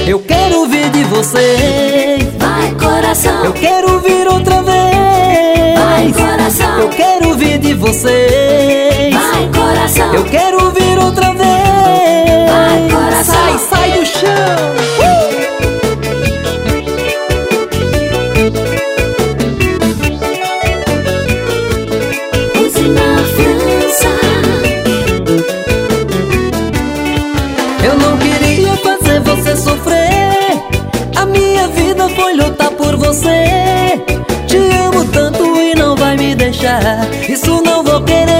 Eu quero ouvir de você. Vai, coração. Eu quero ouvir outra vez. Vai, coração. Eu quero ouvir de você. Vai, coração. Eu quero ouvir outra vez. Vai, coração. Sai do chão. Use na França. Eu não queria fazer você sofrer. A minha vida foi lutar por você. Te amo tanto e não vai me deixar. Isso não vou querer.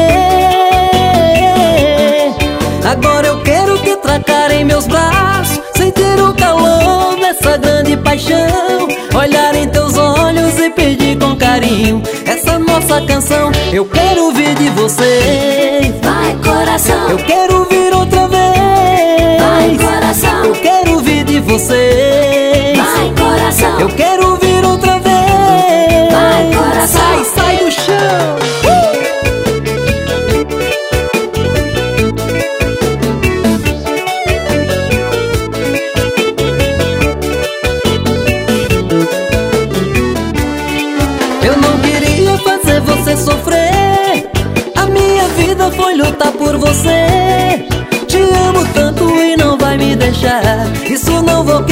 Agora eu quero te tracar em meus braços, sentir o calor dessa grande paixão, olhar em teus olhos e pedir com carinho essa nossa canção. Eu quero ouvir de você. Vai, coração. Eu quero ouvir outra vez. Vai, coração. Eu quero ouvir de você. Vai, coração. Eu quero ouvir outra vez. Vai, coração. Sai do chão. Eu não queria fazer você sofrer. A minha vida foi lutar por você. Te amo tanto e não vai me deixar. Isso não vou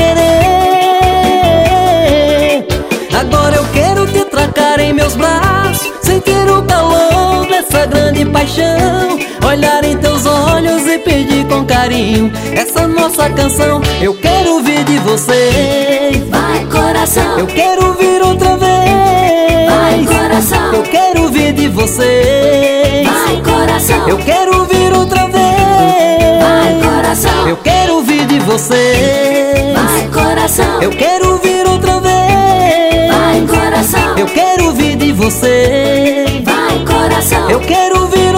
querer. Agora eu quero te tracar em meus braços, sentir o calor dessa grande paixão, olhar em teus olhos e pedir com carinho essa nossa canção. Eu quero ouvir de você. Vai, coração. Eu quero ouvir outra vez. Vai, coração. Eu quero ouvir de você. Vai, coração. Eu quero ouvir outra vez. Vai, coração. Eu quero ouvir de você. Vai, coração. Eu quero ouvir outra vez. Vai, coração. Eu quero ouvir de você. Vai, coração. Eu quero ouvir